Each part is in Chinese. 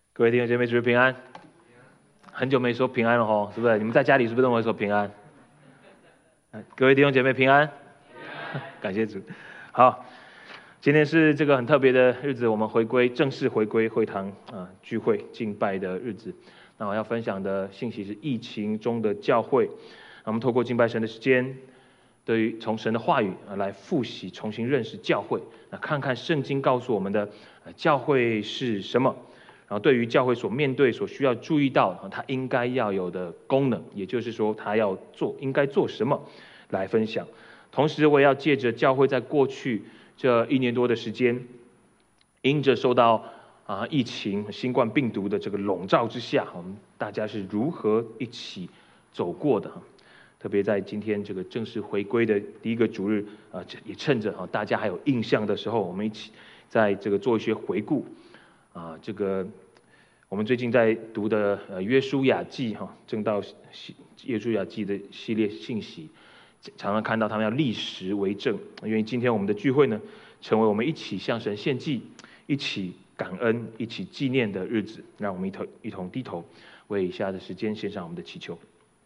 各位弟兄姐妹，主日平安。很久没说平安了吼，是不是？你们在家里是不是都会说平安？各位弟兄姐妹平安，感谢主。好，今天是这个很特别的日子，我们正式回归会堂聚会敬拜的日子。那我要分享的信息是疫情中的教会。我们透过敬拜神的时间，对于从神的话语来复习、重新认识教会。看看圣经告诉我们的教会是什么。然后对于教会所面对、所需要注意到他应该要有的功能，也就是说他应该做什么来分享。同时我也要借着教会在过去这1年多的时间，因着受到疫情、新冠病毒的这个笼罩之下，我们大家是如何一起走过的。特别在今天这个正式回归的第一个主日也趁着大家还有印象的时候，我们一起在这个做一些回顾。这个我们最近在读的约书亚记正道约书亚记的系列信息，常常看到他们要立时为证。因为今天我们的聚会呢，成为我们一起向神献祭、一起感恩、一起纪念的日子。让我们一同低头，为以下的时间献上我们的祈求。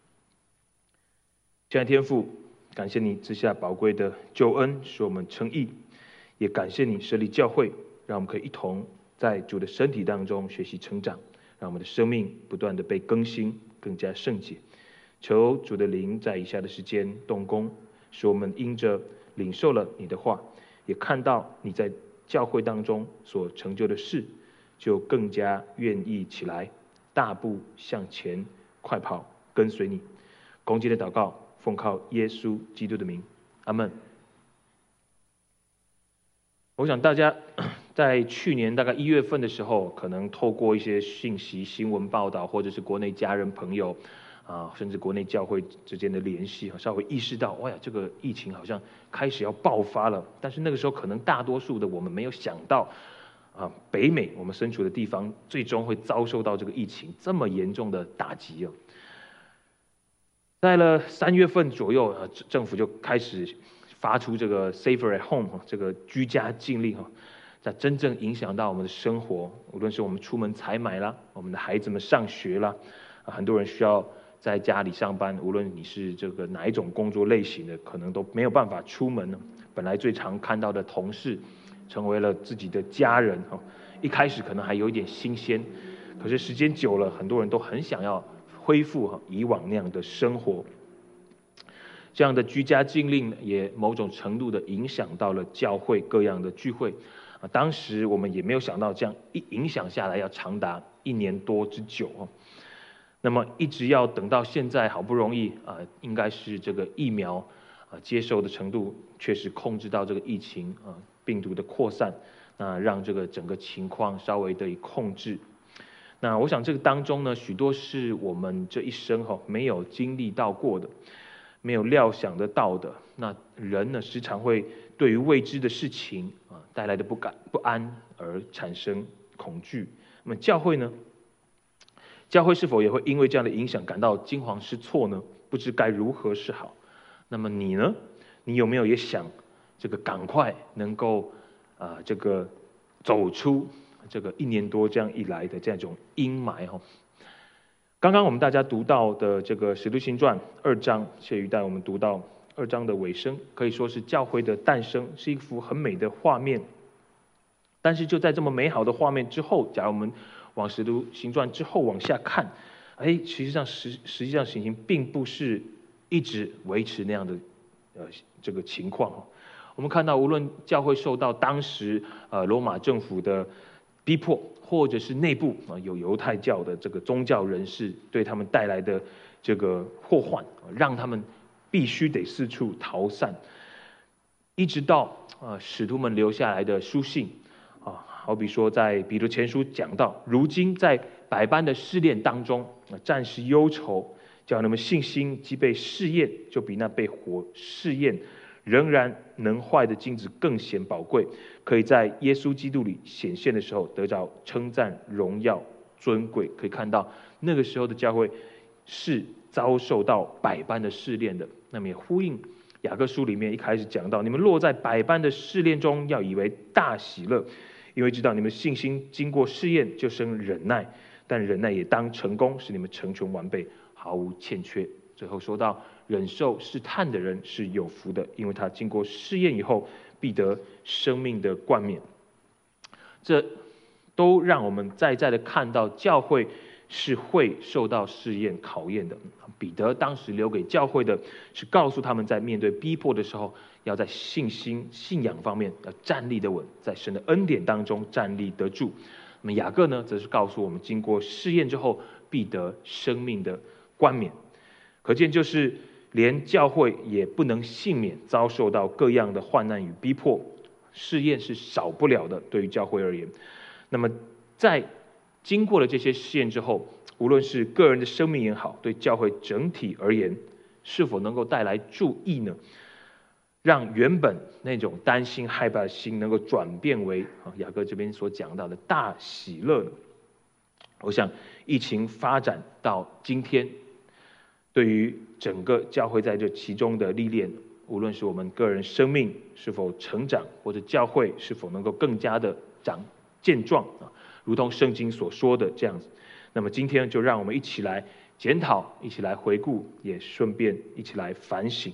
亲爱的天父，感谢你赐下宝贵的救恩，使我们称义；也感谢你设立教会，让我们可以一同在主的身体当中学习成长，让我们的生命不断的被更新，更加圣洁。求主的灵在以下的时间动工，使我们因着领受了你的话，也看到你在教会当中所成就的事，就更加愿意起来，大步向前，快跑跟随你。恭敬的祷告，奉靠耶稣基督的名，阿们。我想大家在去年大概1月份的时候，可能透过一些信息、新闻报道，或者是国内家人朋友甚至国内教会之间的联系，稍微意识到，哇呀，这个疫情好像开始要爆发了。但是那个时候，可能大多数的我们没有想到，北美我们身处的地方，最终会遭受到这个疫情这么严重的打击。在了3月份左右，政府就开始发出这个 Safer at Home 这个居家禁令在真正影响到我们的生活，无论是我们出门采买啦，我们的孩子们上学啦，很多人需要在家里上班，无论你是这个哪一种工作类型的，可能都没有办法出门了。本来最常看到的同事，成为了自己的家人一开始可能还有一点新鲜，可是时间久了，很多人都很想要恢复以往那样的生活。这样的居家禁令也某种程度的影响到了教会各样的聚会。当时我们也没有想到，这样一影响下来要长达1年多之久。那么一直要等到现在，好不容易应该是这个疫苗接受的程度确实控制到这个疫情病毒的扩散，让这个整个情况稍微得以控制。那我想这个当中呢，许多是我们这一生没有经历到过的，没有料想得到的。那人呢，时常会对于未知的事情带来的不安而产生恐惧。那么教会呢？教会是否也会因为这样的影响感到惊惶失措呢？不知该如何是好。那么你呢？你有没有也想这个赶快能够这个走出这个1年多这样一来的这种阴霾刚刚我们大家读到的这个《使徒行传》2章，谢瑜带我们读到2章的尾声，可以说是教会的诞生，是一幅很美的画面。但是就在这么美好的画面之后，假如我们往《使徒行传》之后往下看，实际上情形并不是一直维持那样的这个情况。我们看到，无论教会受到当时罗马政府的逼迫，或者是内部有犹太教的这个宗教人士对他们带来的这个祸患，让他们必须得四处逃散，一直到使徒们留下来的书信好比说在彼得前书讲到，如今在百般的试炼当中，暂时忧愁，叫他们信心既被试验，就比那被火试验仍然能坏的金子更显宝贵，可以在耶稣基督里显现的时候得着称赞、荣耀、尊贵。可以看到那个时候的教会是遭受到百般的试炼的。那么也呼应雅各书里面一开始讲到，你们落在百般的试炼中，要以为大喜乐， 因为知道你们信心经过试验，就生忍耐，但忍耐也当成功，使你们成全完备，毫无欠缺。最后说到，忍受试探的人是有福的，因为他经过试验以后，必得生命的冠冕。这都让我们再的看到，教会是会受到试验考验的。彼得当时留给教会的是告诉他们，在面对逼迫的时候，要在信心、信仰方面要站立得稳，在神的恩典当中站立得住。那么雅各呢，则是告诉我们，经过试验之后，必得生命的冠冕。可见，就是连教会也不能幸免遭受到各样的患难与逼迫，试验是少不了的，对于教会而言。那么，在经过了这些试验之后，无论是个人的生命也好，对教会整体而言，是否能够带来助益呢？让原本那种担心害怕的心能够转变为雅各这边所讲到的大喜乐呢？我想疫情发展到今天，对于整个教会在这其中的历练，无论是我们个人生命是否成长，或者教会是否能够更加的健壮如同圣经所说的这样子。那么今天就让我们一起来检讨，一起来回顾，也顺便一起来反省。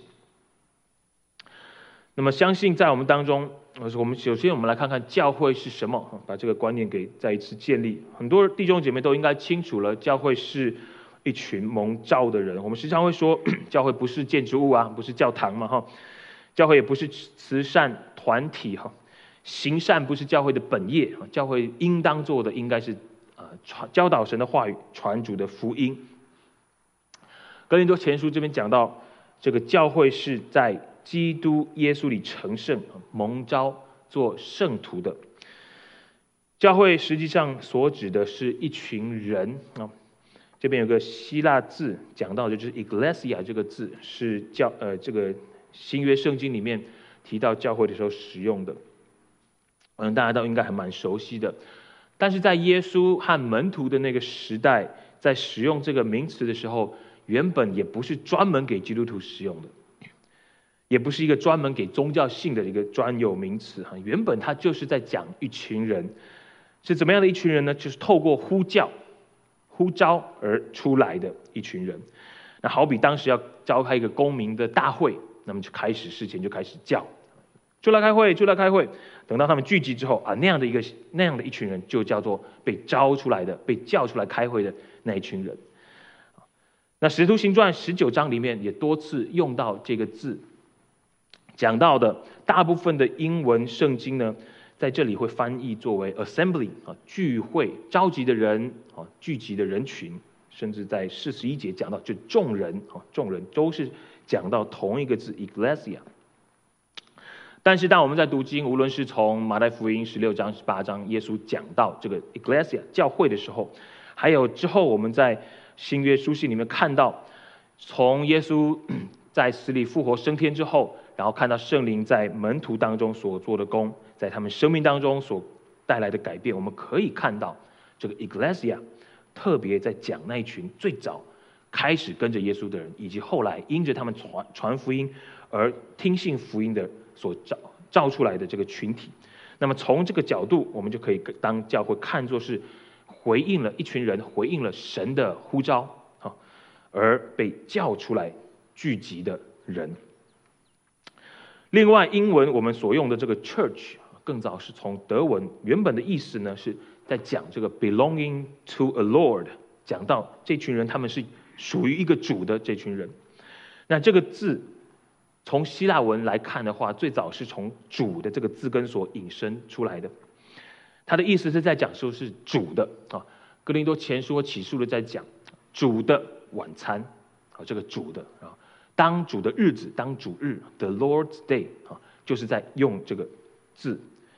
那么相信在我们当中，我们首先我们来看看教会是什么，把这个观念给再一次建立。很多弟兄姐妹都应该清楚了，教会是一群蒙召的人。我们时常会说，教会不是建筑物啊，不是教堂嘛，教会也不是慈善团体哈。行善不是教会的本业，教会应当做的应该是教导神的话语，传主的福音。哥林多前书这边讲到，这个教会是在基督耶稣里成圣，蒙召做圣徒的。教会实际上所指的是一群人啊。这边有个希腊字讲到的就是 Ecclesia 这个字，是这个新约圣经里面提到教会的时候使用的。大家都应该还蛮熟悉的，但是在耶稣和门徒的那个时代，在使用这个名词的时候，原本也不是专门给基督徒使用的，也不是一个专门给宗教性的一个专有名词哈。原本它就是在讲一群人，是怎么样的一群人呢？就是透过呼召而出来的一群人。那好比当时要召开一个公民的大会，那么就开始事前就开始叫。出来开会，出来开会。等到他们聚集之后那样的一群人，就叫做被招出来的、被叫出来开会的那一群人。那《使徒行传》19章里面也多次用到这个字，讲到的大部分的英文圣经呢，在这里会翻译作为 assembly 聚会、召集的人聚集的人群，甚至在41节讲到就众人都是讲到同一个字 ecclesia。但是当我们在读经，无论是从马太福音16章、18章，耶稣讲到这个 ecclesia 教会的时候，还有之后我们在新约书信里面看到，从耶稣在死里复活升天之后，然后看到圣灵在门徒当中所做的功，在他们生命当中所带来的改变，我们可以看到这个 ecclesia 特别在讲那一群最早开始跟着耶稣的人，以及后来因着他们传福音而听信福音的所造出来的这个群体。那么从这个角度，我们就可以当教会看作是回应了一群人，回应了神的呼召而被叫出来聚集的人。另外，英文我们所用的这个 church 更早是从德文，原本的意思呢是在讲这个 belonging to a Lord， 讲到这群人他们是属于一个主的这群人。那这个字从希腊文来看的话，最早是从主的这个字根所引申出来的。它的意思是在讲说是主的哥林多前书和启示录在讲主的晚餐这个主的当主的日子，当主日 the Lord's Day 就是在用这个字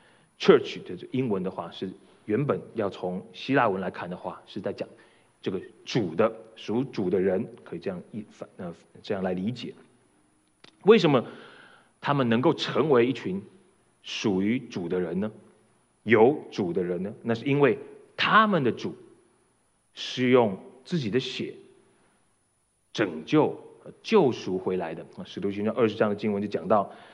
church 的英文的话，是原本要从希腊文来看的话，是在讲这个主的属主的人，可以这样来理解。为什么他们能够成为一群属于主的人呢？有主的人呢？那是因为他们的主是用自己的血拯救、救赎回来的。使徒行传20章的经文就讲到，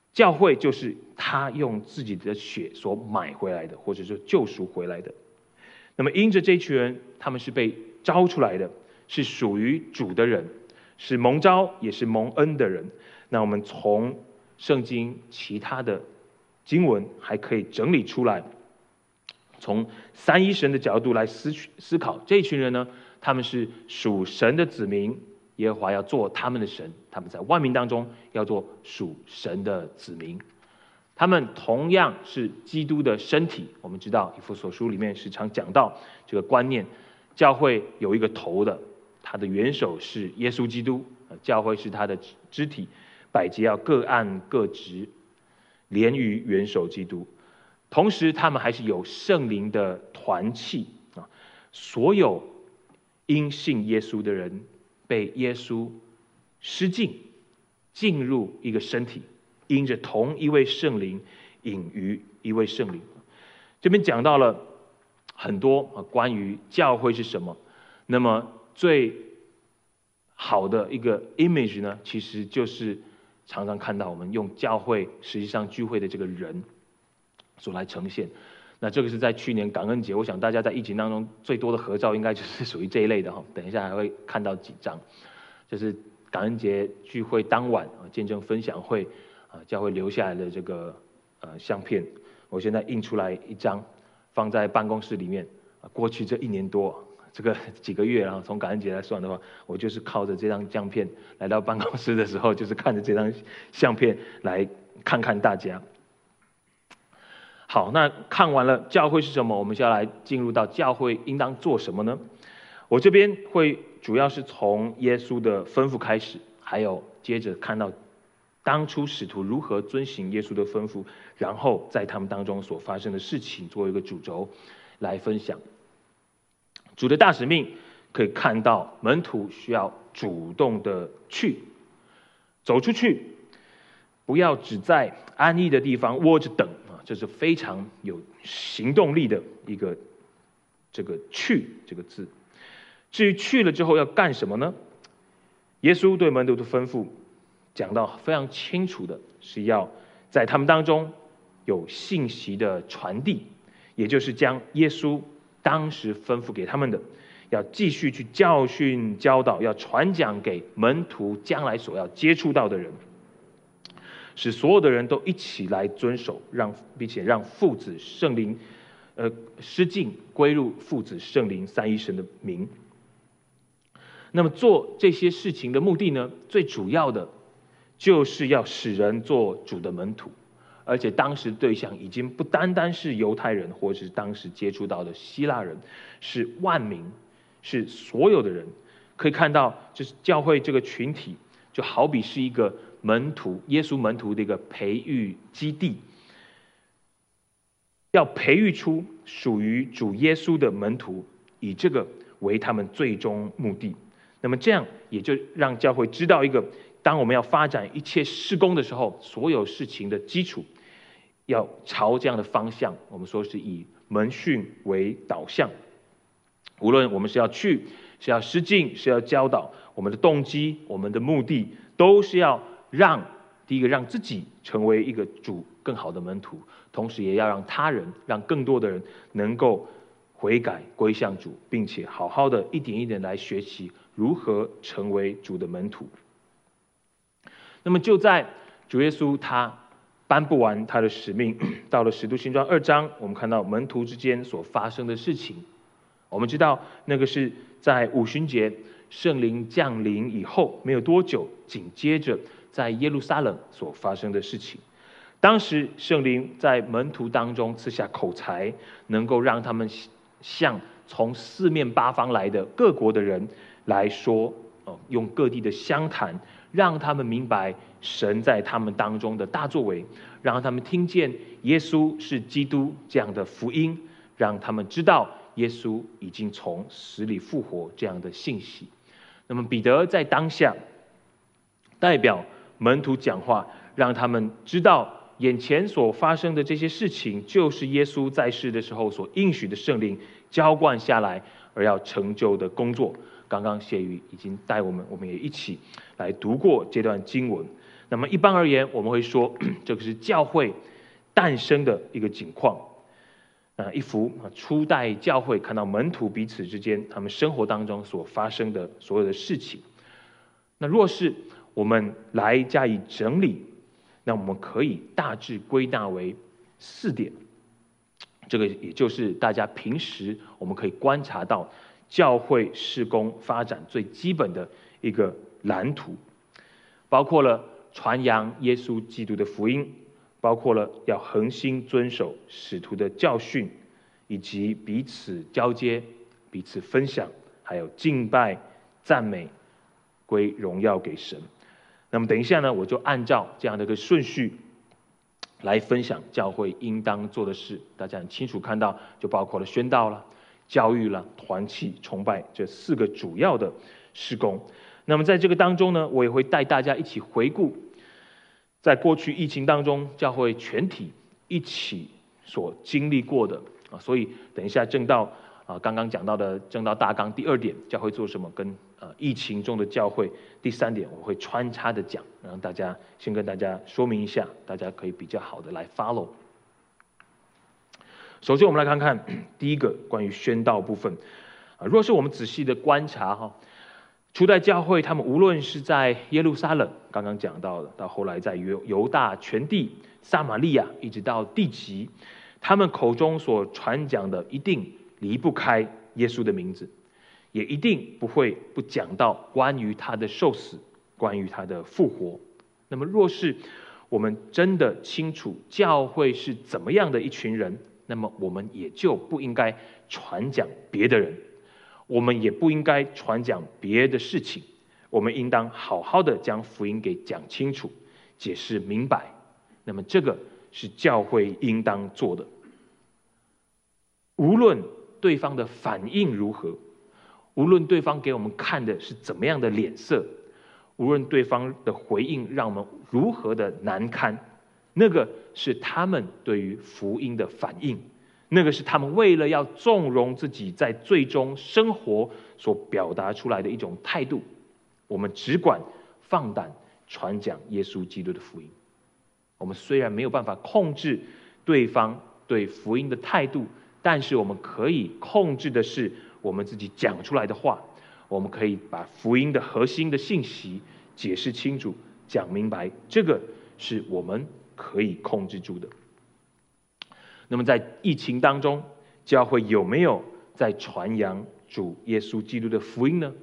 教会就是他用自己的血所买回来的，或者说救赎回来的。那么因着这群人，他们是被招出来的，是属于主的人，是蒙召也是蒙恩的人。那我们从圣经其他的经文还可以整理出来，从三一神的角度来思考，这群人呢，他们是属神的子民，耶和华要做他们的神，他们在万民当中要做属神的子民。他们同样是基督的身体。我们知道以弗所书里面时常讲到这个观念，教会有一个头的，他的元首是耶稣基督，教会是他的肢体，百节要各按各职，连于元首基督。同时他们还是有圣灵的团契啊，所有因信耶稣的人被耶稣施浸，进入一个身体，因着同一位圣灵，隐于一位圣灵。这边讲到了很多关于教会是什么。那么最好的一个 image 呢，其实就是常常看到我们用教会实际上聚会的这个人所来呈现。那这个是在去年感恩节，我想大家在疫情当中最多的合照应该就是属于这一类的哈。等一下还会看到几张，就是感恩节聚会当晚见证分享会教会留下来的这个相片。我现在印出来一张，放在办公室里面。过去这1年多，这个几个月从感恩节来算的话，我就是靠着这张相片来到办公室的时候，就是看着这张相片来看看大家。好，那看完了教会是什么，我们就要来进入到教会应当做什么呢？我这边会主要是从耶稣的吩咐开始，还有接着看到当初使徒如何遵行耶稣的吩咐，然后在他们当中所发生的事情作为一个主轴来分享。主的大使命可以看到门徒需要主动的去走出去，不要只在安逸的地方窝着等，这是非常有行动力的一个这个去这个字。至于去了之后要干什么呢？耶稣对门徒的吩咐讲到非常清楚的，是要在他们当中有信息的传递，也就是将耶稣当时吩咐给他们的，要继续去教训教导，要传讲给门徒将来所要接触到的人，使所有的人都一起来遵守，并且让父子圣灵施浸归入父子圣灵三一神的名。那么做这些事情的目的呢，最主要的就是要使人做主的门徒。而且当时对象已经不单单是犹太人，或是当时接触到的希腊人，是万民，是所有的人。可以看到，就是教会这个群体就好比是一个门徒，耶稣门徒的一个培育基地，要培育出属于主耶稣的门徒，以这个为他们最终目的。那么这样也就让教会知道一个，当我们要发展一切事工的时候，所有事情的基础要朝这样的方向，我们说是以门训为导向。无论我们是要去，是要施浸，是要教导，我们的动机，我们的目的，都是要第一个让自己成为一个主更好的门徒，同时也要让他人，让更多的人能够悔改归向主，并且好好的一点一点来学习如何成为主的门徒。那么就在主耶稣他颁布完他的使命，到了使徒行传2章，我们看到门徒之间所发生的事情。我们知道那个是在五旬节圣灵降临以后没有多久，紧接着在耶路撒冷所发生的事情。当时圣灵在门徒当中赐下口才，能够让他们向从四面八方来的各国的人来说，用各地的乡谈，让他们明白神在他们当中的大作为，让他们听见耶稣是基督这样的福音，让他们知道耶稣已经从死里复活这样的信息。那么彼得在当下代表门徒讲话，让他们知道眼前所发生的这些事情，就是耶稣在世的时候所应许的圣灵浇灌下来而要成就的工作。刚刚谢宇已经带我们也一起来读过这段经文。 那么一般而言，我们会说这个是教会诞生的一个景况。一幅初代教会看到门徒彼此之间他们生活当中所发生的所有的事情。那若是我们来加以整理，那我们可以大致归纳为4点。这个也就是大家平时我们可以观察到教会事工发展最基本的一个蓝图，包括了传扬耶稣基督的福音，包括了要恒心遵守使徒的教训，以及彼此交接、彼此分享，还有敬拜、赞美、归荣耀给神。那么等一下呢，我就按照这样的一个顺序来分享教会应当做的事。大家很清楚看到，就包括了宣道了、教育了、团契、崇拜这4个主要的事工。那么在这个当中呢，我也会带大家一起回顾在过去疫情当中教会全体一起所经历过的所以等一下正道刚刚讲到的正道大纲第2点，教会做什么跟疫情中的教会第3点，我会穿插的讲，让大家先跟大家说明一下，大家可以比较好的来 follow。首先我们来看看第一个关于宣道部分若是我们仔细的观察初代教会他们无论是在耶路撒冷刚刚讲到的，到后来在犹大全地、撒玛利亚一直到地极，他们口中所传讲的一定离不开耶稣的名字，也一定不会不讲到关于他的受死，关于他的复活。那么若是我们真的清楚教会是怎么样的一群人，那么我们也就不应该传讲别的人，我们也不应该传讲别的事情，我们应当好好的将福音给讲清楚、解释明白。那么这个是教会应当做的。无论对方的反应如何，无论对方给我们看的是怎么样的脸色，无论对方的回应让我们如何的难堪，那个是他们对于福音的反应，那个是他们为了要纵容自己在最终生活所表达出来的一种态度。我们只管放胆传讲耶稣基督的福音。我们虽然没有办法控制对方对福音的态度，但是我们可以控制的是我们自己讲出来的话。我们可以把福音的核心的信息解释清楚、讲明白，这个是我们可以控制住的。那么在疫情当中，教会有没有在传扬主耶稣基督的福音呢？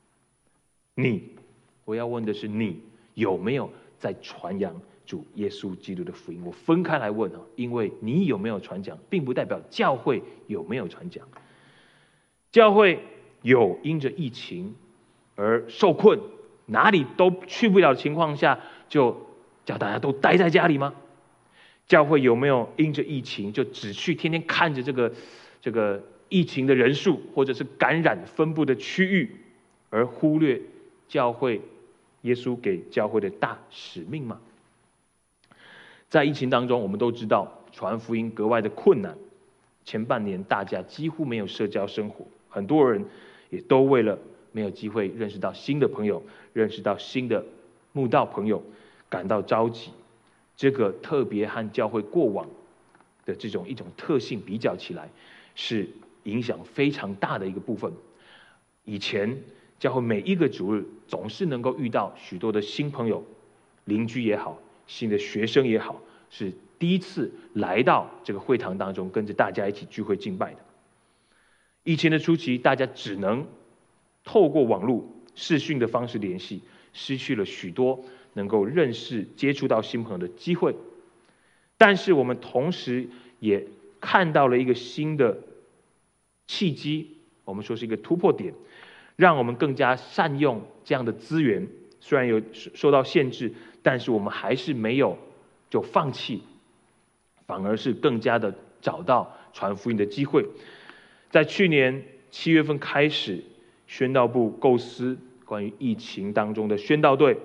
我要问的是你有没有在传扬主耶稣基督的福音？我分开来问因为你有没有传讲，并不代表教会有没有传讲。教会有因着疫情而受困，哪里都去不了的情况下，就叫大家都待在家里吗？教会有没有因着疫情就只去天天看着这个疫情的人数或者是感染分布的区域，而忽略教会耶稣给教会的大使命吗？在疫情当中，我们都知道传福音格外的困难。前半年大家几乎没有社交生活，很多人也都为了没有机会认识到新的朋友，认识到新的慕道朋友感到着急。这个特别和教会过往的一种特性比较起来，是影响非常大的一个部分。以前教会每一个主日总是能够遇到许多的新朋友，邻居也好，新的学生也好，是第一次来到这个会堂当中，跟着大家一起聚会敬拜的。疫情的初期，大家只能透过网络视讯的方式联系，失去了许多能够认识、接触到新朋友的机会。但是我们同时也看到了一个新的契机，我们说是一个突破点，让我们更加善用这样的资源。虽然有受到限制，但是我们还是没有就放弃，反而是更加的找到传福音的机会。在去年7月份开始，宣道部构思关于疫情当中的宣道队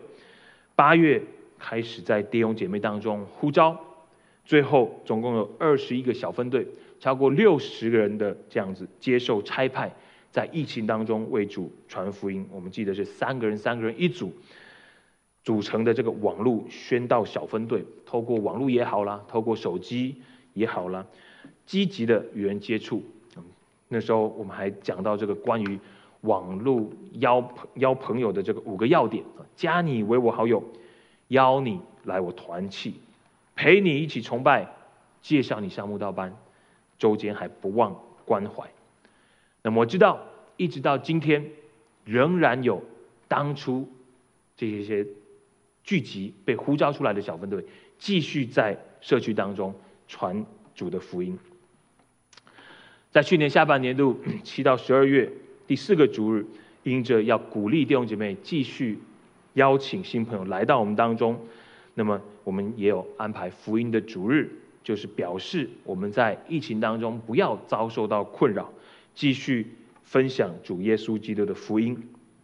，8月开始在弟兄姐妹当中呼召，最后总共有21个小分队，超过60个人的这样子接受差派，在疫情当中为主传福音。我们记得是3个人一组， 组成的这个网络宣道小分队，透过网络也好啦，透过手机也好啦，积极的与人接触。那时候我们还讲到这个关于网络邀朋友的这个5个要点：加你为我好友，邀你来我团契，陪你一起崇拜，介绍你上慕道班，周间还不忘关怀。那么我知道，一直到今天，仍然有当初这些聚集被呼召出来的小分队，继续在社区当中传主的福音。在去年下半年度7到12月第4个主日，因着要鼓励弟兄姐妹继续邀请新朋友来到我们当中，那么我们也有安排福音的主日，就是表示我们在疫情当中不要遭受到困扰，继续分享主耶稣基督的福音。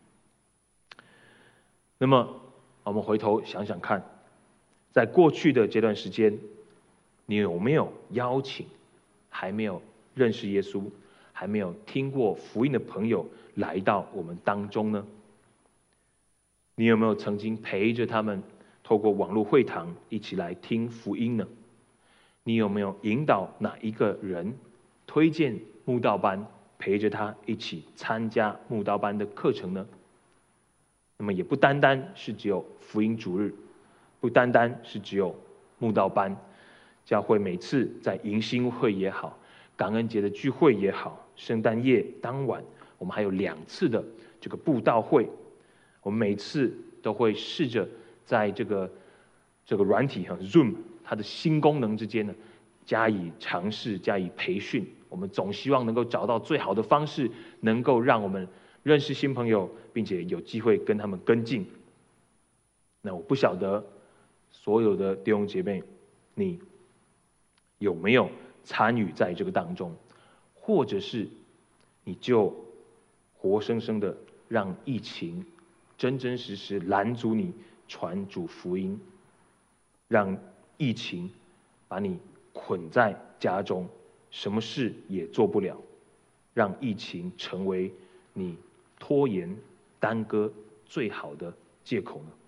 那么我们回头想想看，在过去的这段时间，你有没有邀请还没有认识耶稣、还没有听过福音的朋友来到我们当中呢？你有没有曾经陪着他们透过网络会堂一起来听福音呢？你有没有引导哪一个人推荐慕道班，陪着他一起参加慕道班的课程呢？那么也不单单是只有福音主日，不单单是只有慕道班，教会每次在迎新会也好，感恩节的聚会也好，圣诞夜当晚，我们还有2次的这个布道会，我们每次都会试着在这个软体Zoom 它的新功能之间呢，加以尝试，加以培训。我们总希望能够找到最好的方式，能够让我们认识新朋友，并且有机会跟他们跟进。那我不晓得所有的弟兄姐妹，你有没有参与在这个当中，或者是你就活生生的让疫情真真实实拦阻你传主福音，让疫情把你捆在家中，什么事也做不了，让疫情成为你拖延耽搁最好的借口呢？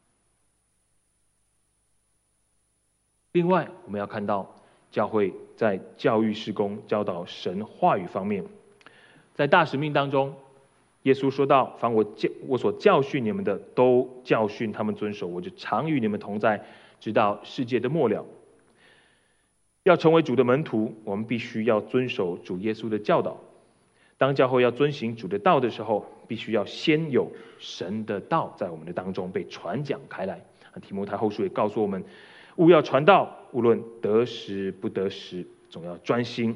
另外，我们要看到教会在教育事工、教导神话语方面，在大使命当中，耶稣说到：“凡我所教训你们的，都教训他们遵守，我就常与你们同在，直到世界的末了。”要成为主的门徒，我们必须要遵守主耶稣的教导。当教会要遵行主的道的时候，必须要先有神的道在我们的当中被传讲开来。提摩太后书也告诉我们，务要传道，无论得时不得时，总要专心。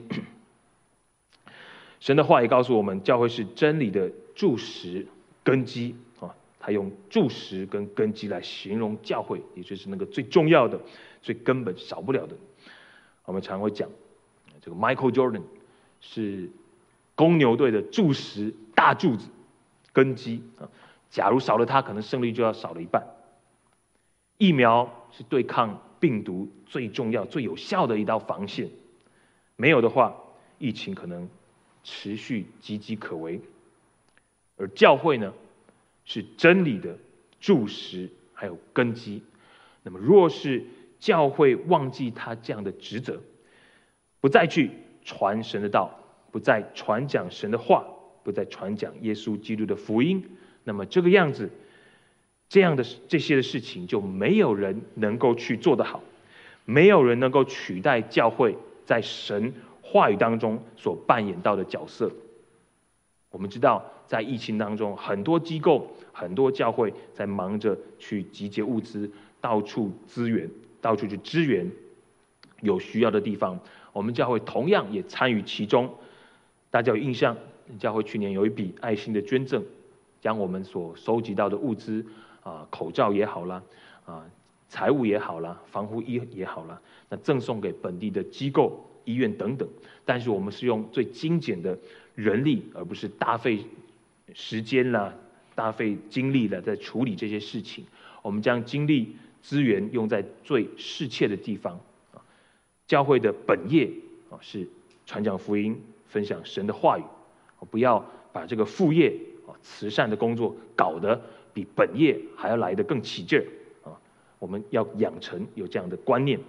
神的话也告诉我们，教会是真理的柱石根基啊。他用柱石跟根基来形容教会，也就是那个最重要的、最根本少不了的。我们常会讲，这个 Michael Jordan 是公牛队的柱石、大柱子、根基啊。假如少了他，可能胜利就要少了一半。疫苗是对抗病毒最重要、最有效的一道防线，没有的话，疫情可能持续岌岌可危。而教会呢，是真理的柱石还有根基。那么，若是教会忘记他这样的职责，不再去传神的道，不再传讲神的话，不再传讲耶稣基督的福音，那么这个样子，这些的事情就没有人能够去做得好，没有人能够取代教会在神话语当中所扮演到的角色。我们知道，在疫情当中，很多机构、很多教会在忙着去集结物资，到处去支援有需要的地方。我们教会同样也参与其中。大家有印象，教会去年有一笔爱心的捐赠，将我们所收集到的物资口罩也好啦，财物也好啦，防护衣也好啦，那赠送给本地的机构、医院等等。但是我们是用最精简的人力，而不是大费时间啦、大费精力的在处理这些事情。我们将精力资源用在最适切的地方。教会的本业是传讲福音、分享神的话语，不要把这个副业慈善的工作搞得比本业还要来得更起劲儿啊！我们要养成有这样的观念。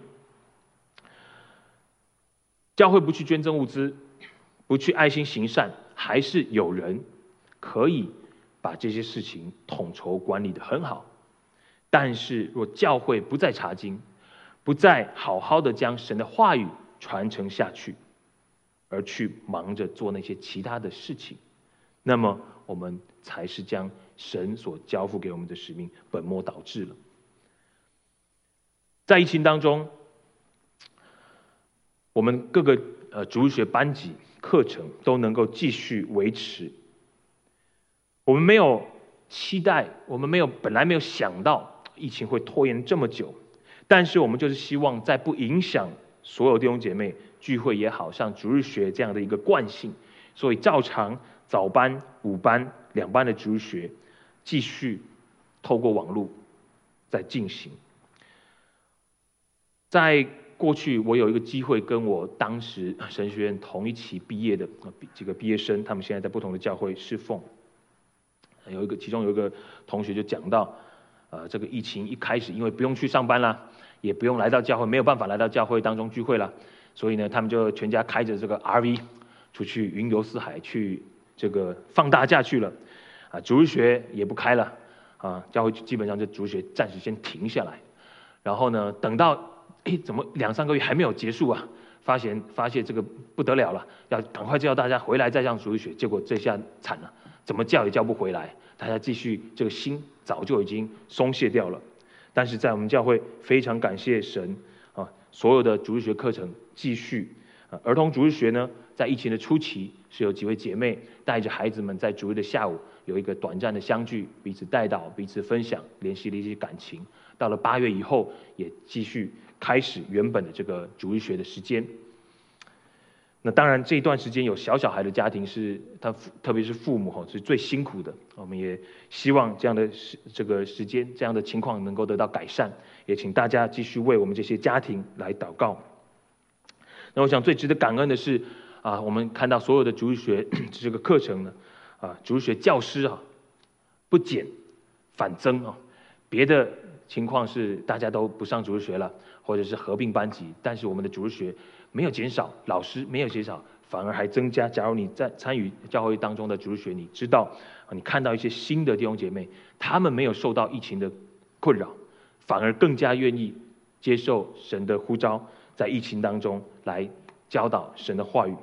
教会不去捐赠物资，不去爱心行善，还是有人可以把这些事情统筹管理得很好。但是若教会不再查经，不再好好的将神的话语传承下去，而去忙着做那些其他的事情，那么我们才是将神所交付给我们的使命本末倒置了。在疫情当中，我们各个主日学班级课程都能够继续维持。我们没有期待，我们本来没有想到疫情会拖延这么久，但是我们就是希望在不影响所有弟兄姐妹聚会也好，像主日学这样的一个惯性，所以照常早班、午班、2班的主日学继续透过网络在进行。在过去，我有一个机会跟我当时神学院同一期毕业的几个毕业生，他们现在在不同的教会侍奉。其中有一个同学就讲到，这个疫情一开始，因为不用去上班啦，也不用来到教会，没有办法来到教会当中聚会啦，所以呢，他们就全家开着这个 RV 出去云游四海，去这个放大假去了。主日学也不开了，教会基本上就主日学暂时先停下来。然后呢，等到怎么2-3个月还没有结束啊？发现这个不得了了，要赶快叫大家回来再上主日学。结果这下惨了，怎么叫也叫不回来，大家继续这个心早就已经松懈掉了。但是在我们教会非常感谢神所有的主日学课程继续。儿童主日学呢，在疫情的初期是有几位姐妹带着孩子们在主日的下午有一个短暂的相聚，彼此带导，彼此分享，联系了一些感情。到了8月以后，也继续开始原本的这个主日学的时间。那当然，这一段时间有小孩的家庭特别是父母是最辛苦的。我们也希望这样的这个时间、这样的情况能够得到改善。也请大家继续为我们这些家庭来祷告。那我想最值得感恩的是我们看到所有的主日学这个课程呢，主日学教师不减反增别的情况是大家都不上主日学了，或者是合并班级，但是我们的主日学没有减少，老师没有减少，反而还增加。假如你在参与教会当中的主日学，你知道你看到一些新的弟兄姐妹，他们没有受到疫情的困扰，反而更加愿意接受神的呼召，在疫情当中来教导神的话语。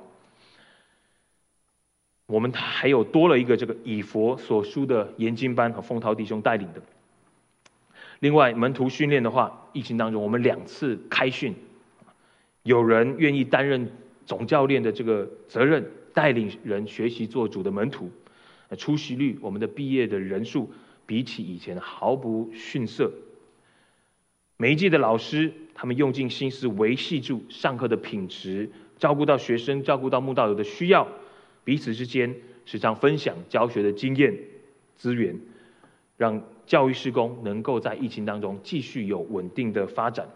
我们还有多了一个这个以佛所书的研经班和风涛弟兄带领的。另外门徒训练的话，疫情当中我们2次开训，有人愿意担任总教练的这个责任，带领人学习做主的门徒。出席率，我们的毕业的人数比起以前毫不逊色。每一届的老师，他们用尽心思维系住上课的品质，照顾到学生，照顾到慕道友的需要，彼此之间时常分享教学的经验资源，让教育事工能够在疫情当中继续有稳定的发展。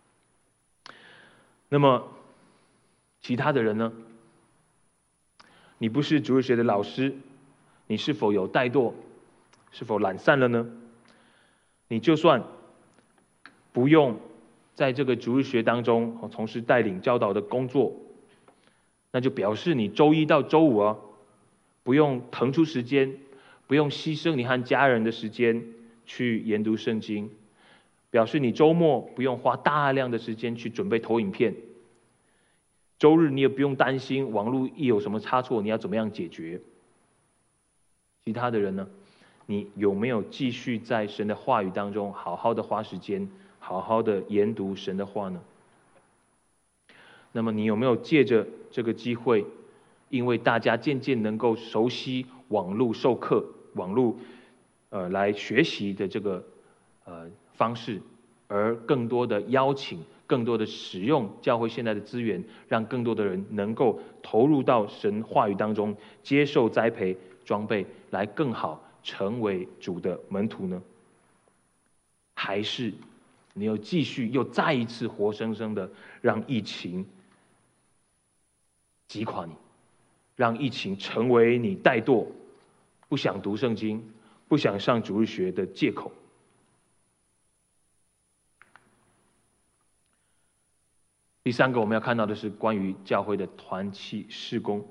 那么其他的人呢？你不是主日学的老师，你是否有怠惰？是否懒散了呢？你就算不用在这个主日学当中从事带领教导的工作，那就表示你周一到周五不用腾出时间，不用牺牲你和家人的时间去研读圣经，表示你周末不用花大量的时间去准备投影片，周日你也不用担心网络一有什么差错你要怎么样解决。其他的人呢？你有没有继续在神的话语当中好好的花时间，好好的研读神的话呢？那么你有没有借着这个机会，因为大家渐渐能够熟悉网络授课、网络来学习的这个方式，而更多的邀请、更多的使用教会现在的资源，让更多的人能够投入到神话语当中，接受栽培、装备，来更好成为主的门徒呢？还是你又继续又再一次活生生的让疫情击垮你，让疫情成为你怠惰、不想读圣经、 不想上主日学的借口。第三个我们要看到的是关于教会的团契事工。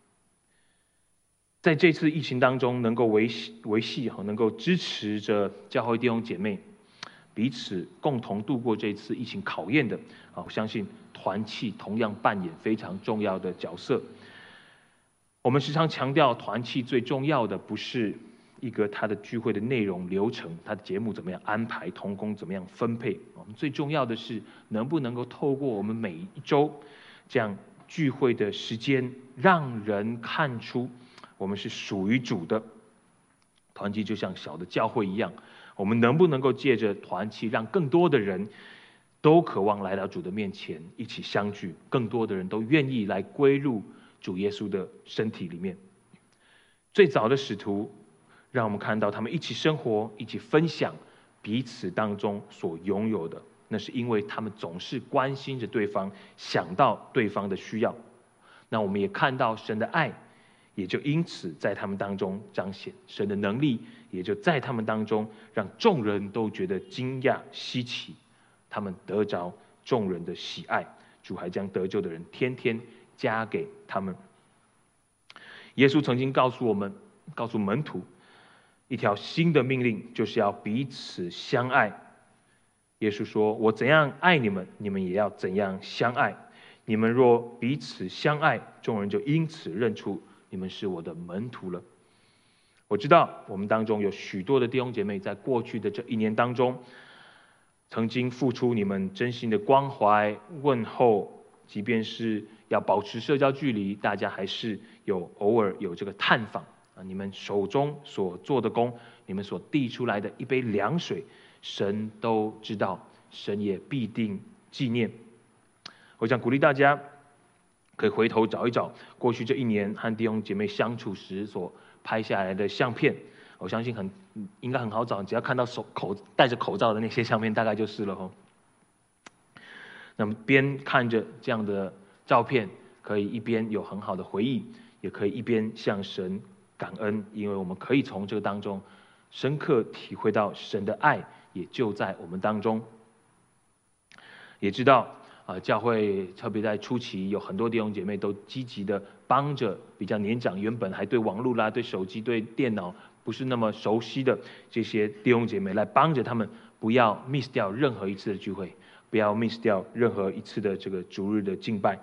在这次疫情当中，能够维系能够支持着教会弟兄姐妹彼此共同度过这次疫情考验的我相信团契同样扮演非常重要的角色。我们时常强调，团契最重要的不是一个他的聚会的内容流程，他的节目怎么样安排，同工怎么样分配。我们最重要的是能不能够透过我们每一周这样聚会的时间，让人看出我们是属于主的。团契就像小的教会一样，我们能不能够借着团契，让更多的人都渴望来到主的面前一起相聚，更多的人都愿意来归入主耶稣的身体里面。最早的使徒让我们看到他们一起生活，一起分享彼此当中所拥有的，那是因为他们总是关心着对方，想到对方的需要。那我们也看到神的爱也就因此在他们当中彰显，神的能力也就在他们当中让众人都觉得惊讶稀奇，他们得着众人的喜爱，主还将得救的人天天加给他们。耶稣曾经告诉门徒一条新的命令，就是要彼此相爱。耶稣说，我怎样爱你们，你们也要怎样相爱。你们若彼此相爱，众人就因此认出你们是我的门徒了。我知道我们当中有许多的弟兄姐妹在过去的这一年当中，曾经付出你们真心的关怀问候，即便是要保持社交距离，大家还是偶尔有这个探访你们手中所做的工，你们所递出来的一杯凉水，神都知道，神也必定纪念。我想鼓励大家可以回头找一找过去这一年和弟兄姐妹相处时所拍下来的相片，我相信应该很好找，只要看到戴着口罩的那些相片，大概就是了那么边看着这样的照片，可以一边有很好的回忆，也可以一边向神感恩，因为我们可以从这个当中深刻体会到神的爱也就在我们当中。也知道教会特别在初期，有很多弟兄姐妹都积极的帮着比较年长、原本还对网络啦、对手机、对电脑不是那么熟悉的这些弟兄姐妹，来帮着他们不要 miss 掉任何一次的聚会，不要 miss 掉任何一次的这个主日的敬拜。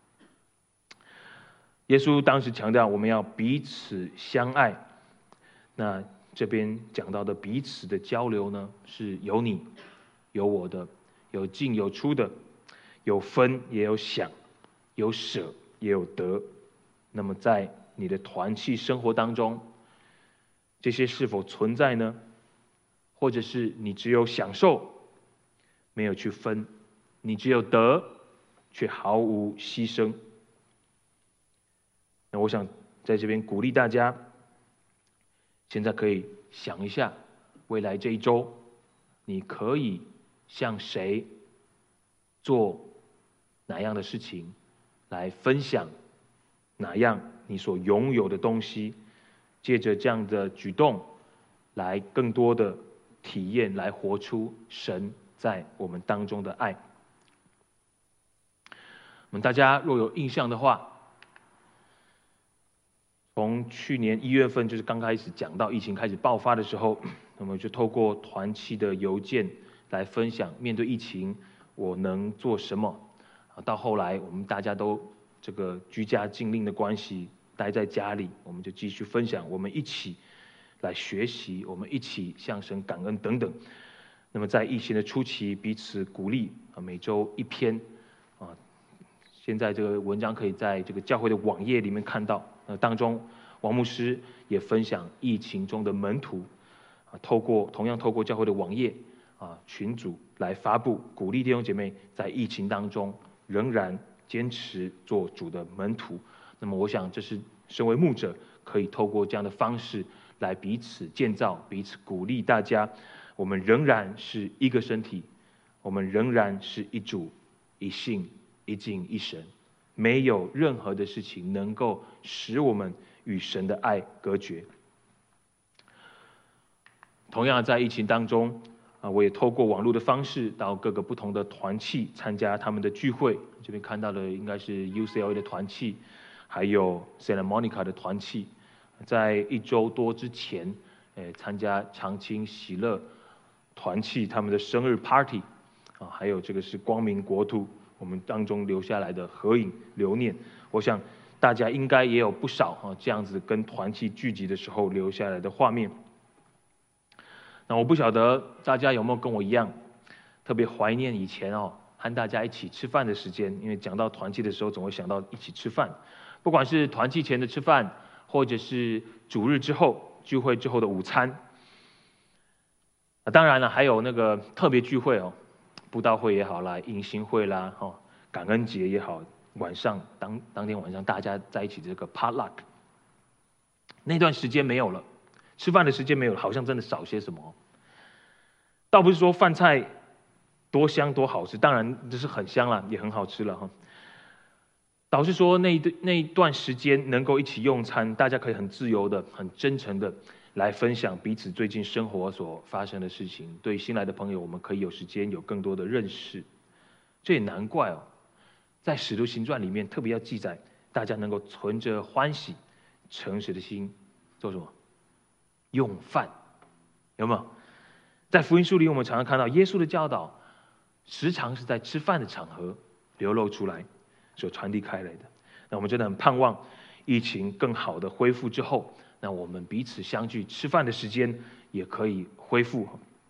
耶稣当时强调我们要彼此相爱，那这边讲到的彼此的交流呢，是有你有我的，有进有出的，有分也有享，有舍也有得。那么在你的团契生活当中，这些是否存在呢？或者是你只有享受，没有去分，你只有得，却毫无牺牲？那我想在这边鼓励大家，现在可以想一下，未来这一周，你可以向谁做哪样的事情，来分享哪样你所拥有的东西，借着这样的举动，来更多的体验，来活出神在我们当中的爱。我们大家若有印象的话，从去年1月份，就是刚开始讲到疫情开始爆发的时候，那么就透过团契的邮件来分享，面对疫情我能做什么。到后来我们大家都这个居家禁令的关系，待在家里，我们就继续分享，我们一起来学习，我们一起向神感恩等等。那么在疫情的初期，彼此鼓励每周1篇现在这个文章可以在这个教会的网页里面看到。当中王牧师也分享疫情中的门徒同样透过教会的网页群组来发布，鼓励弟兄姐妹在疫情当中仍然坚持做主的门徒。那么我想这是身为牧者可以透过这样的方式来彼此建造，彼此鼓励大家，我们仍然是一个身体，我们仍然是一主一信一敬一神，没有任何的事情能够使我们与神的爱隔绝。 同样在疫情当中，我也透过网络的方式到各个不同的团契参加他们的聚会。这边看到的应该是 UCLA 的团契，还有 Santa Monica 的团契。在1周多之前，参加长青喜乐团契他们的生日 party， 还有这个是光明国土我们当中留下来的合影留念。我想大家应该也有不少这样子跟团契聚集的时候留下来的画面。那我不晓得大家有没有跟我一样，特别怀念以前和大家一起吃饭的时间，因为讲到团契的时候，总会想到一起吃饭，不管是团契前的吃饭，或者是主日之后聚会之后的午餐。当然了，还有那个特别聚会布道会也好啦，迎新会啦，感恩节也好，晚上当天晚上大家在一起这个 potluck， 那段时间没有了，吃饭的时间没有了，好像真的少些什么。倒不是说饭菜多香多好吃，当然这是很香啦，也很好吃了倒是说那一段时间能够一起用餐，大家可以很自由的、很真诚的来分享彼此最近生活所发生的事情。对新来的朋友，我们可以有时间有更多的认识。这也难怪在《使徒行传》里面特别要记载，大家能够存着欢喜、诚实的心做什么？用饭，有没有？在福音书里，我们常常看到耶稣的教导，时常是在吃饭的场合流露出来，所传递开来的。那我们真的很盼望疫情更好的恢复之后，那我们彼此相聚吃饭的时间也可以恢复。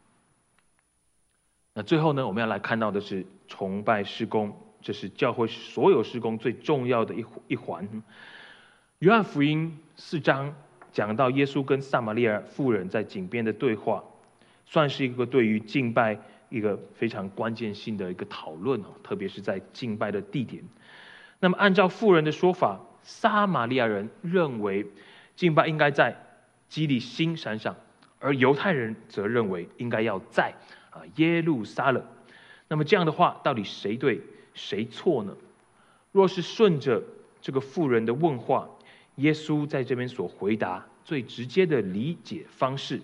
那最后呢，我们要来看到的是崇拜事工，这是教会所有事工最重要的一环。约翰福音4章讲到耶稣跟撒玛利亚妇人在井边的对话，算是一个对于敬拜一个非常关键性的一个讨论，特别是在敬拜的地点。那么按照妇人的说法，撒玛利亚人认为敬拜应该在基利心山上，而犹太人则认为应该要在耶路撒冷。那么这样的话，到底谁对谁错呢？若是顺着这个妇人的问话，耶稣在这边所回答最直接的理解方式，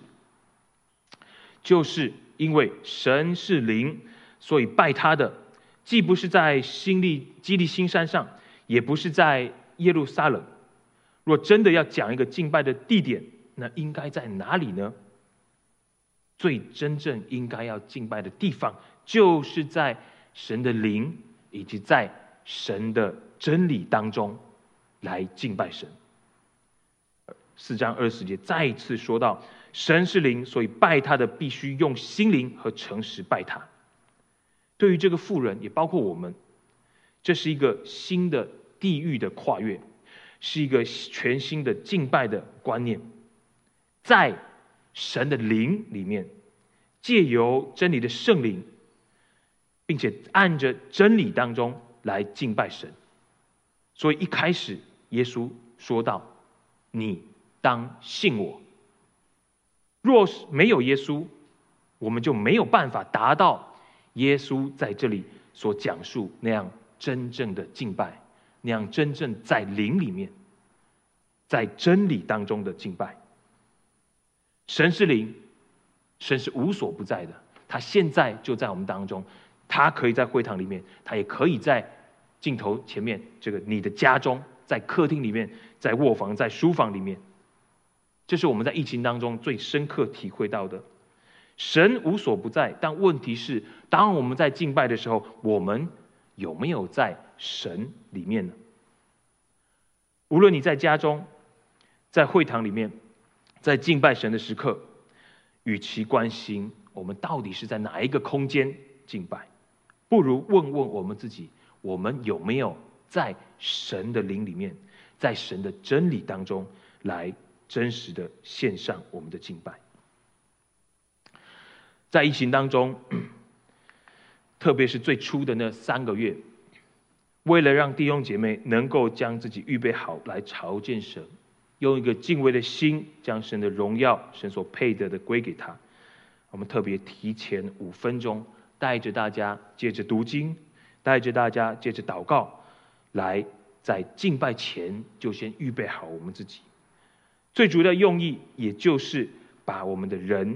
就是因为神是灵，所以拜他的既不是在基利心山上，也不是在耶路撒冷。若真的要讲一个敬拜的地点，那应该在哪里呢？最真正应该要敬拜的地方，就是在神的灵以及在神的真理当中来敬拜神。4章20节再一次说到，神是灵，所以拜他的必须用心灵和诚实拜他。对于这个妇人，也包括我们，这是一个新的地域的跨越，是一个全新的敬拜的观念。在神的灵里面，借由真理的圣灵，并且按着真理当中来敬拜神。所以一开始耶稣说道：你当信我。若是没有耶稣，我们就没有办法达到耶稣在这里所讲述那样真正的敬拜，那样真正在灵里面，在真理当中的敬拜。神是灵，神是无所不在的，他现在就在我们当中，他可以在会堂里面，他也可以在镜头前面，这个你的家中，在客厅里面，在卧房，在书房里面。这是我们在疫情当中最深刻体会到的。神无所不在，但问题是，当我们在敬拜的时候，我们有没有在神里面呢？无论你在家中，在会堂里面，在敬拜神的时刻，与其关心我们到底是在哪一个空间敬拜，不如问问我们自己，我们有没有在神的灵里面，在神的真理当中来真实的献上我们的敬拜。在疫情当中，特别是最初的那3个月，为了让弟兄姐妹能够将自己预备好来朝见神，用一个敬畏的心将神的荣耀，神所配得的归给他，我们特别提前5分钟，带着大家借着读经，带着大家借着祷告，来在敬拜前就先预备好我们自己。最主要的用意，也就是把我们的人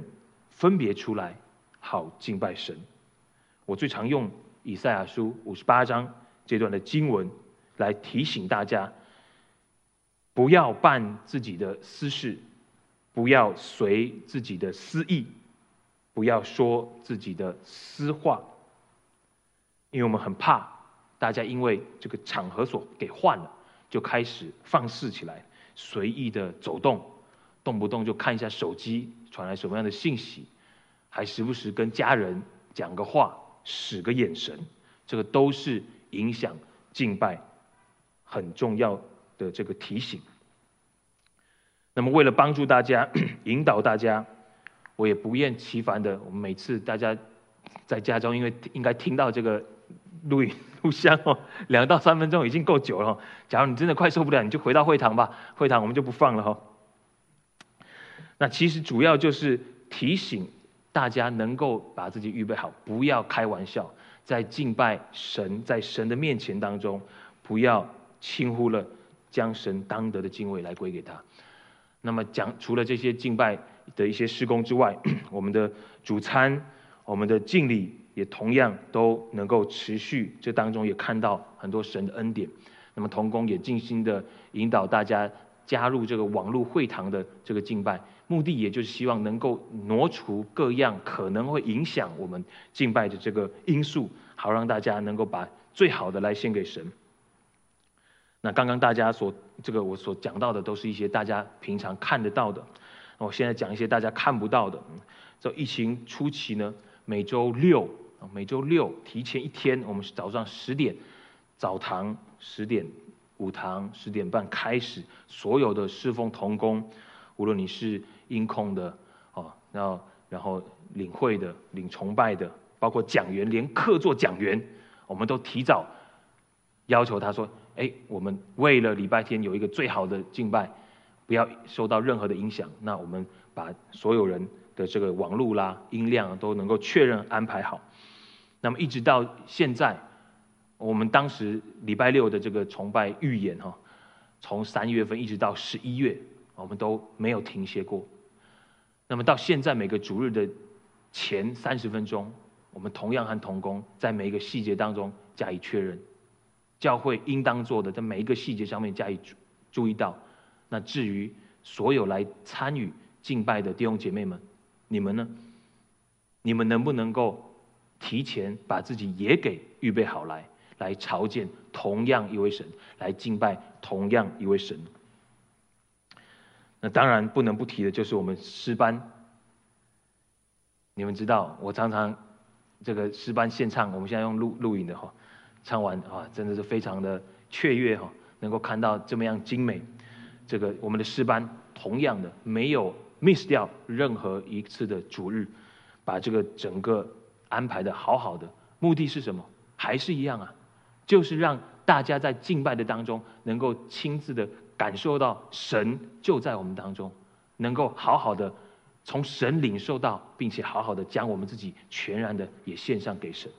分别出来，好敬拜神。我最常用以赛亚书58章这段的经文来提醒大家，不要办自己的私事，不要随自己的私意，不要说自己的私话，因为我们很怕大家因为这个场合所给换了，就开始放肆起来，随意的走动，动不动就看一下手机传来什么样的信息，还时不时跟家人讲个话，使个眼神，这个都是影响敬拜很重要的这个提醒。那么为了帮助大家引导大家，我也不厌其烦的，我们每次大家在家中，因为应该听到这个录像2到3分钟已经够久了。假如你真的快受不了，你就回到会堂吧，会堂我们就不放了。那其实主要就是提醒大家能够把自己预备好，不要开玩笑，在敬拜神，在神的面前当中，不要轻忽了将神当得的敬畏来归给他。那么除了这些敬拜的一些事工之外，我们的主餐，我们的敬礼也同样都能够持续，这当中也看到很多神的恩典。那么同工也尽心的引导大家加入这个网络会堂的这个敬拜，目的也就是希望能够挪除各样可能会影响我们敬拜的这个因素，好让大家能够把最好的来献给神。那刚刚大家我所讲到的都是一些大家平常看得到的，我现在讲一些大家看不到的。这疫情初期呢，每周六提前一天，我们是早上10点早堂，10点午堂，10点半开始，所有的侍奉同工，无论你是音控的然后领会的、领崇拜的，包括讲员，连客座讲员，我们都提早要求他说，我们为了礼拜天有一个最好的敬拜，不要受到任何的影响，那我们把所有人的这个网路啦、音量都能够确认安排好。那么一直到现在，我们当时礼拜六的这个崇拜预演从3月份一直到11月，我们都没有停歇过。那么到现在每个主日的前30分钟，我们同样和同工在每一个细节当中加以确认。教会应当做的，在每一个细节上面加以注意到。那至于所有来参与敬拜的弟兄姐妹们，你们呢？你们能不能够提前把自己也给预备好来朝见同样一位神，来敬拜同样一位神？那当然不能不提的就是我们诗班。你们知道，我常常这个诗班献唱，我们现在用录影的唱完真的是非常的雀跃能够看到这么样精美。这个我们的诗班同样的没有 miss 掉任何一次的主日，把这个整个安排的好好的。目的是什么？还是一样啊，就是让大家在敬拜的当中能够亲自的感受到神就在我们当中，能够好好的从神领受到，并且好好的将我们自己全然的也献上给神。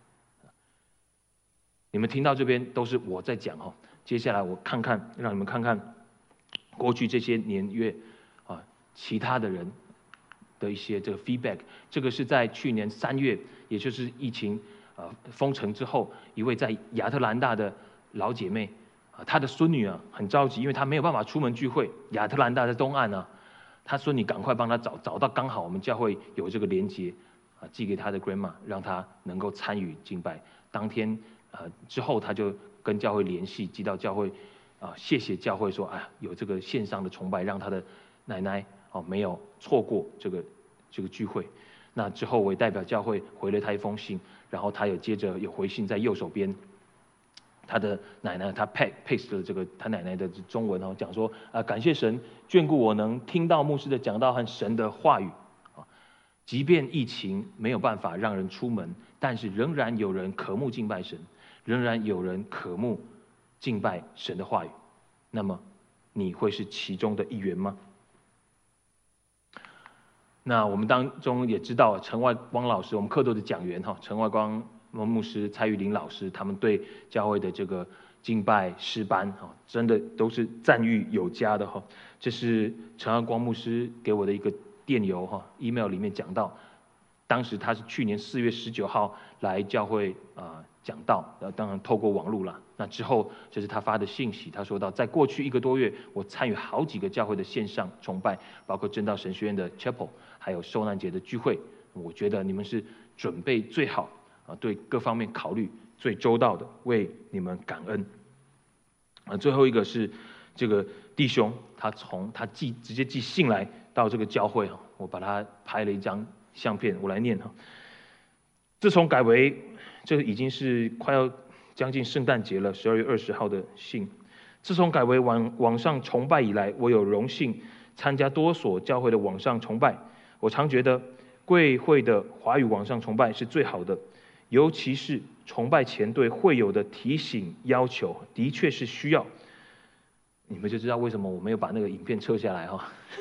你们听到这边都是我在讲接下来我让你们看看过去这些年月其他的人的一些这个 feedback。这个是在去年3月，也就是疫情封城之后，一位在亚特兰大的老姐妹她的孙女很着急，因为她没有办法出门聚会，亚特兰大在东岸她孙女赶快帮她找到，刚好我们教会有这个连结寄给她的 grandma， 让她能够参与敬拜。当天之后，他就跟教会联系，寄到教会谢谢教会说有这个线上的崇拜，让他的奶奶没有错过这个聚会。那之后我也代表教会回了他一封信，然后他有接着有回信在右手边，他的奶奶他 paste 了这个他奶奶的中文讲说感谢神眷顾我能听到牧师的讲道和神的话语即便疫情没有办法让人出门，但是仍然有人渴慕敬拜神，仍然有人渴慕敬拜神的话语。那么你会是其中的一员吗？那我们当中也知道陈外光老师，我们课堂的讲员陈外光牧师、蔡玉玲老师，他们对教会的这个敬拜诗班真的都是赞誉有加的这是陈外光牧师给我的一个电邮email 里面讲到，当时他是去年4月19号来教会讲道，当然透过网络了。那之后这是他发的信息，他说到，在过去1个多月，我参与好几个教会的线上崇拜，包括正道神学院的 chapel， 还有受难节的聚会。我觉得你们是准备最好对各方面考虑最周到的，为你们感恩。最后一个是这个弟兄，他直接寄信来到这个教会，我把他拍了一张相片，我来念自从改为这已经是快要将近圣诞节了，12月20号的信。自从改为网上崇拜以来，我有荣幸参加多所教会的网上崇拜。我常觉得贵会的华语网上崇拜是最好的，尤其是崇拜前对会友的提醒要求，的确是需要。你们就知道为什么我没有把那个影片撤下来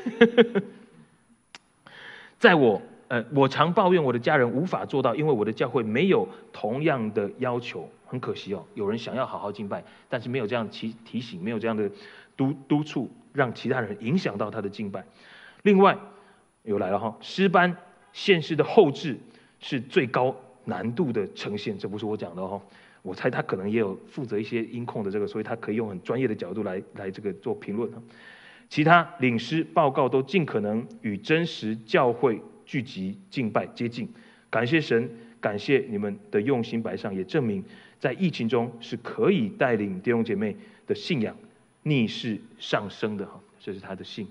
在我常抱怨我的家人无法做到，因为我的教会没有同样的要求。很可惜有人想要好好敬拜，但是没有这样提醒，没有这样的督促，让其他人影响到他的敬拜。另外又来了诗班献诗的后制是最高难度的呈现，这不是我讲的我猜他可能也有负责一些音控的这个，所以他可以用很专业的角度来这个做评论其他领诗报告都尽可能与真实教会聚集敬拜接近。感谢神，感谢你们的用心摆上，也证明在疫情中是可以带领弟兄姐妹的信仰逆势上升的这是他的信。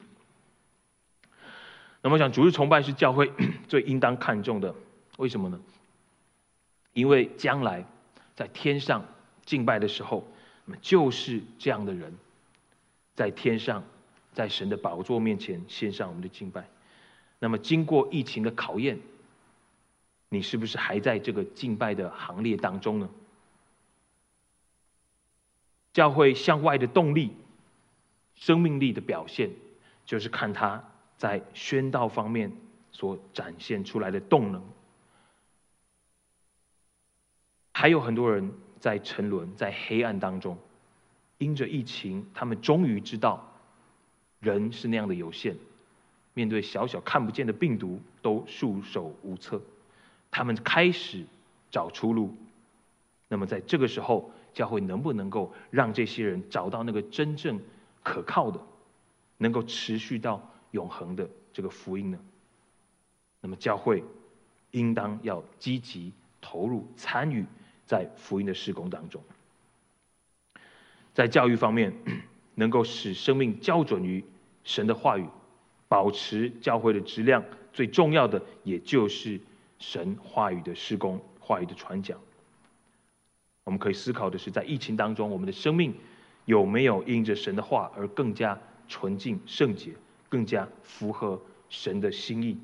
那么我想主日崇拜是教会最应当看重的，为什么呢？因为将来在天上敬拜的时候，就是这样的人在天上在神的宝座面前献上我们的敬拜。那么经过疫情的考验，你是不是还在这个敬拜的行列当中呢？教会向外的动力、生命力的表现，就是看他在宣道方面所展现出来的动能。还有很多人在沉沦，在黑暗当中，因着疫情，他们终于知道人是那样的有限，面对小小看不见的病毒都束手无策，他们开始找出路。那么在这个时候，教会能不能够让这些人找到那个真正可靠的，能够持续到永恒的这个福音呢？那么教会应当要积极投入参与在福音的事工当中。在教育方面，能够使生命校准于神的话语，保持教会的质量，最重要的也就是神话语的事工、话语的传讲。我们可以思考的是，在疫情当中，我们的生命有没有因着神的话而更加纯净圣洁，更加符合神的心意？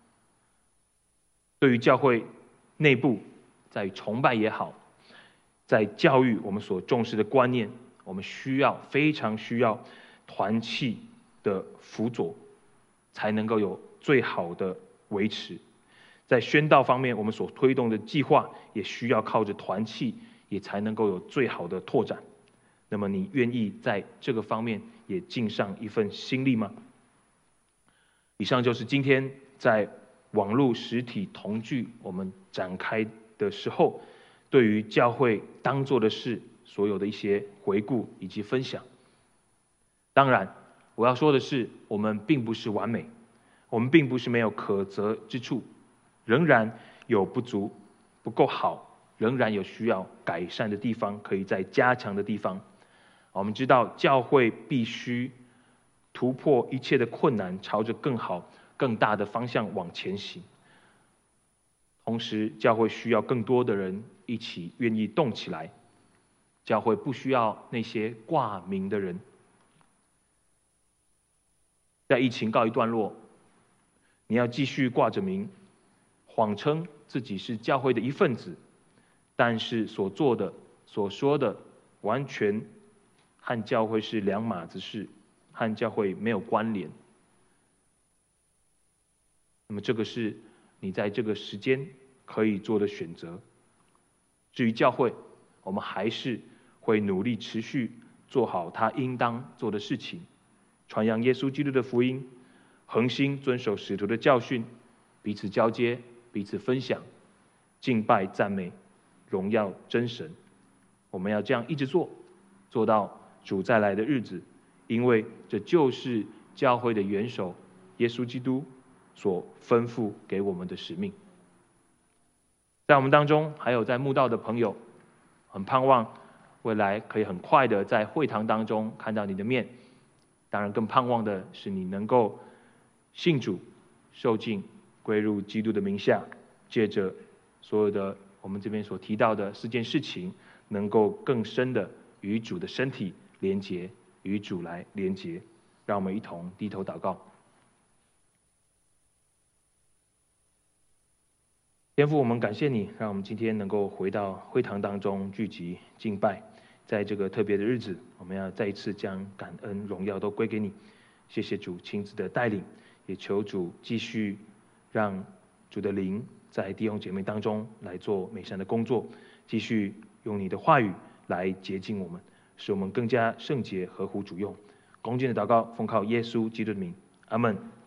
对于教会内部，在崇拜也好，在教育我们所重视的观念，我们非常需要团契的辅佐，才能够有最好的维持。在宣道方面，我们所推动的计划也需要靠着团契，也才能够有最好的拓展。那么你愿意在这个方面也尽上一份心力吗？以上就是今天在网络实体同聚我们展开的时候，对于教会当做的事所有的一些回顾以及分享。当然我要说的是，我们并不是完美，我们并不是没有可责之处，仍然有不足、不够好，仍然有需要改善的地方，可以再加强的地方。我们知道教会必须突破一切的困难，朝着更好更大的方向往前行。同时教会需要更多的人一起愿意动起来，教会不需要那些挂名的人。在疫情告一段落，你要继续挂着名，谎称自己是教会的一份子，但是所做的所说的完全和教会是两码子事，和教会没有关联。那么这个是你在这个时间可以做的选择。至于教会，我们还是会努力持续做好他应当做的事情，传扬耶稣基督的福音， 恒心遵守使徒的教训，彼此交接，彼此分享，敬拜赞美，荣耀真神。我们要这样一直做，做到主再来的日子，因为这就是教会的元首耶稣基督所吩咐给我们的使命。在我们当中还有在慕道的朋友，很盼望未来可以很快的在会堂当中看到你的面。当然更盼望的是你能够信主受浸，归入基督的名下，借着所有的我们这边所提到的4件事情，能够更深的与主的身体连结，与主来连结。让我们一同低头祷告。天父，我们感谢你，让我们今天能够回到会堂当中聚集敬拜。在这个特别的日子，我们要再一次将感恩荣耀都归给你。谢谢主亲自的带领，也求主继续让主的灵在弟兄姐妹当中来做美善的工作，继续用你的话语来洁净我们，使我们更加圣洁，合乎主用。恭敬的祷告，奉靠耶稣基督的名，阿们。